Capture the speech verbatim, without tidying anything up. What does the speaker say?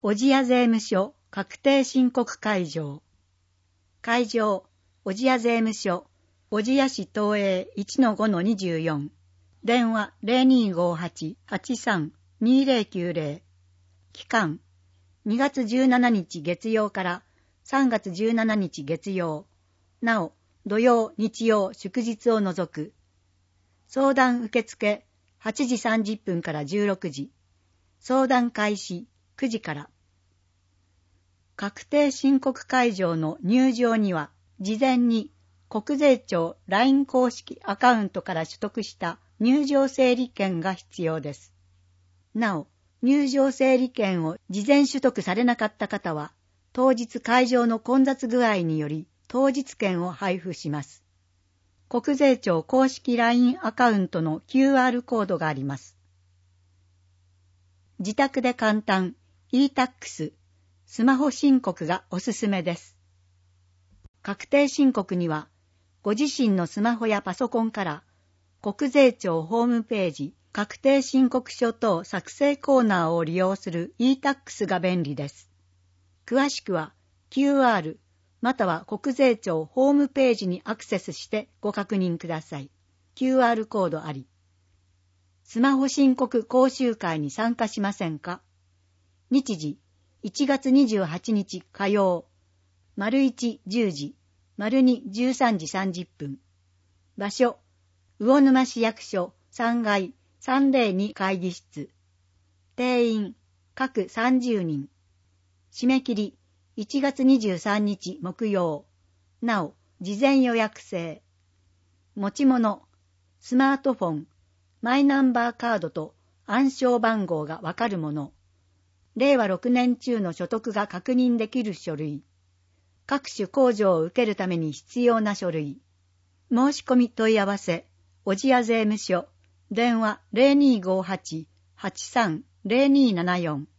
小千谷税務署確定申告会場。会場、小千谷税務署、小千谷市東営 いちのごのにじゅうよん。電話 ゼロにーごーはち はちさん にーぜろきゅうぜろ。期間、にがつじゅうしちにち月曜からさんがつじゅうしちにち月曜。なお、土曜、日曜、祝日を除く。相談受付はちじさんじゅっぷんからじゅうろくじ。相談開始くじから。確定申告会場の入場には、事前に国税庁 ライン 公式アカウントから取得した入場整理券が必要です。なお、入場整理券を事前取得されなかった方は、当日会場の混雑具合により当日券を配布します。国税庁公式 ライン アカウントの キューアール コードがあります。自宅で簡単 e タックス、スマホ申告がおすすめです。確定申告には、ご自身のスマホやパソコンから国税庁ホームページ確定申告書等作成コーナーを利用する e タックスが便利です。詳しくは キューアール または国税庁ホームページにアクセスしてご確認ください。キューアール コードあり。スマホ申告講習会に参加しませんか？日時いちがつにじゅうはちにち火曜、丸いちじゅうじ、丸にじゅうさんじさんじゅっぷん。場所、魚沼市役所さんがいさんぜろに会議室。定員、各さんじゅうにん。締め切り、いちがつにじゅうさんにち木曜。なお、事前予約制。持ち物、スマートフォン、マイナンバーカードと暗証番号がわかるもの。れいわろくねん中の所得が確認できる書類。各種控除を受けるために必要な書類。申し込み問い合わせ、小千谷税務署、電話 ゼロにーごーはち はちさん ゼロにーななよん。